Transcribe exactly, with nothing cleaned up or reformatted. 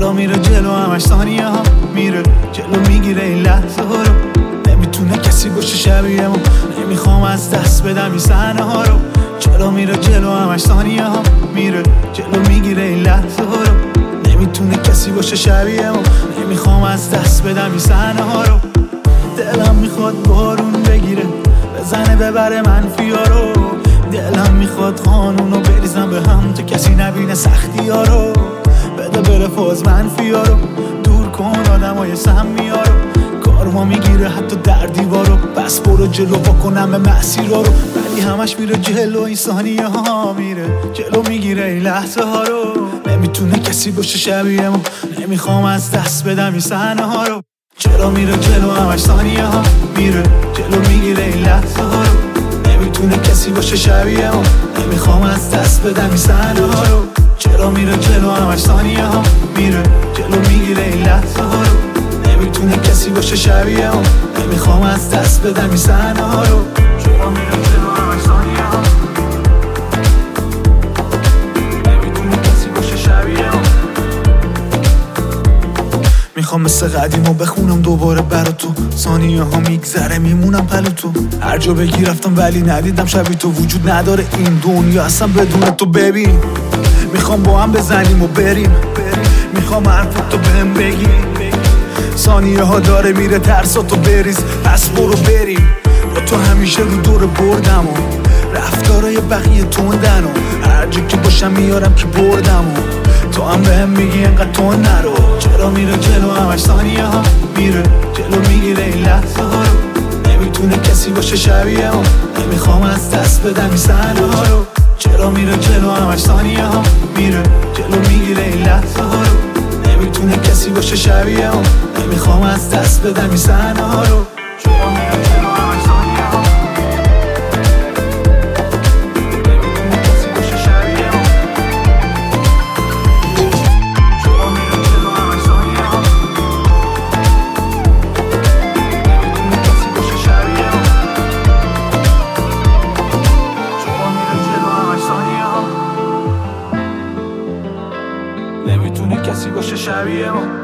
چرا میره جلو همش ثانیه ها میره جلو میگیره این لحظه ها رو نمیتونه کسی باشه شبیه ما نمیخوام از دست بدم این صحنه ها رو چرا میره جلو همش ثانیه ها میره جلو میگیره این لحظه ها رو نمیتونه کسی باشه شبیه ما نمیخوام از دست بدم این صحنه ها رو دلم میخواد بارون بگیره بزنه ببره منفیا رو دلم میخواد قانونو بریزم به هم تا کسی نبینه سختی ها رو بده بره فاز منفیا رو دور کن آدم های سمی ها رو کارما میگیره حتی در دیوار رو بس برو جلو بکنم به مسیر رو ولی همش میره جلو این ثانیه ها میره جلو میگیره این لحظه ها رو نمیتونه کسی باشه شبیه ما نمیخوام از دست بدم این صحنه ها رو چرا میره جلو همش ثانیه ها میره جلو میگیره این لحظه ها رو نمیتونه کسی باشه شبیه ما نمیخوام از دست بدم این صحنه ها رو چرا میره جلو همش ثانیه ها میره جلو میگیره این لحظه ها رو نمیتونه کسی باشه شبیه ما نمیخوام از دست بدم این صحنه ها رو چرا میره جلو همش ثانیه ها نمیتونه کسی باشه شبیه ما میخوام مثل قدیمو بخونم دوباره برا تو ثانیه ها میگذره میمونم پلو تو هر جا بگی رفتم ولی ندیدم شبیه تو وجود نداره این دنیا اصلا بدون تو ببین میخوام با هم بزنیم و بریم میخوام حرفت تو بهم بگی ثانیه ها داره میره ترساتو بریز پس برو بریم با تو همیشه رو دور بردم و رفتارای بقیه تندن و هر جا که باشم میارم که بردم و تو هم بهم میگی انقدر تند نرو چرا میره جلو همش ثانیه ها میره جلو میگیره این لحظه ها رو نمیتونه کسی باشه شبیه ما نمیخوام از دست بدم این صحنه ها رو چرا میره جلو همش ثانیه ها میره جلو میگیره این لحظه ها رو نمیتونه کسی باشه شبیه ما نمیخوام از دست بدم این صحنه ها رو چرا میره جلو همش ثانیه ها نمیتونه کسی باشه شبیه ما چرا میره جلو همش ثانیه ها نمیتونه کسی باشه شبیه ما چرا میره جلو همش ثانیه ها نمیتونه کسی باشه شبیه ما